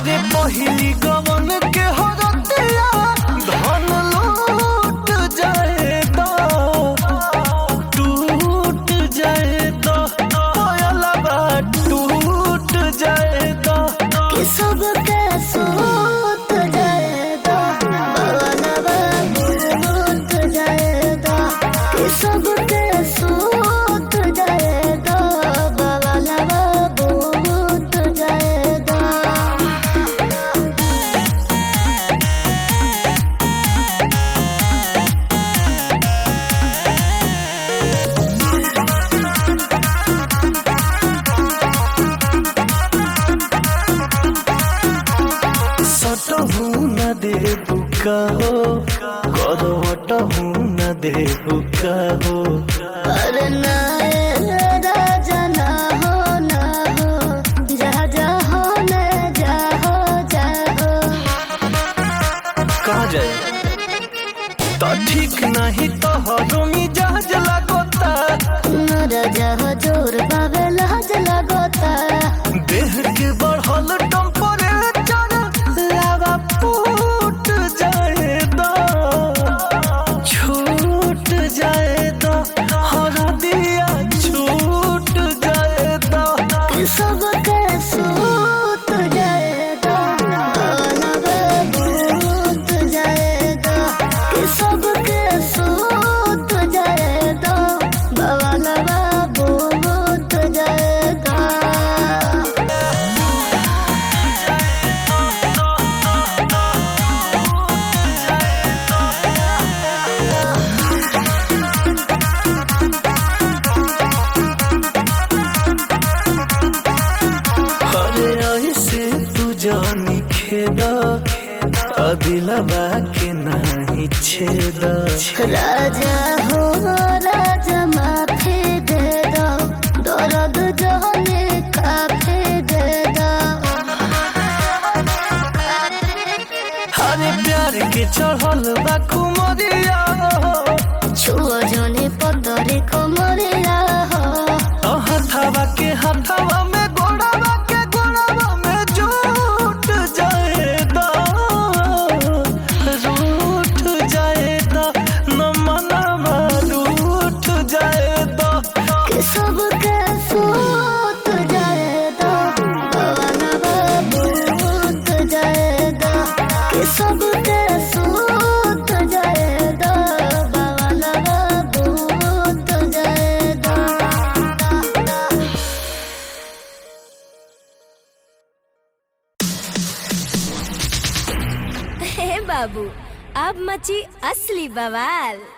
हरे पहिली गवन के हरतिया धन लूट जाए दो, टूट जाए दो, कोयलबा टूट जाए दो, कि सबके सूत जाए दो, बवलबा टूट जाए दो, कि सबके सूत जाए दो, बवलबा टूट जाए दो। सटहु न दे बुका हो, करवटहु न दे बुका हो, अरे ना राजा ना हो ना हो, जा जा हो न जा हो जा हो। कहाँ जाए तो ठीक नहीं तो हरो मिजाज लगोता, न राजा हो जोर बाबे लाज लगोता, देह के बढ़ल टेम्परेचर लावा फूट जाए दो, छूट जाए दो, हरदिया छूट जाए दो, कि सबके सूत जाए दो, बवलबा टूट जाए दो, कि सबके सूत जाए दो, बवलबा टूट जाए दो। अरे ऐसे तू जानी खेदा, दिलवा के नहीं छेदा, राजा हो राजा माफी दे दो, दर्द जाने काफी दे दो। अरे प्यार के चढ़ल बा कुमरिया हो, छुओ जोने पतरे कमरिया हो, हथवा के हथवा में गोड़वा के गोड़वा में झूठ जाए दो, रूठ जाए दो, न मनवा रूठ जाए दो, कि सबके सूत जाए दो, बवलबा टूट जाए दो, कि सबके सूत जाए दो, बवलबा टूट जाए दो। हे बाबू, अब मची असली बवाल।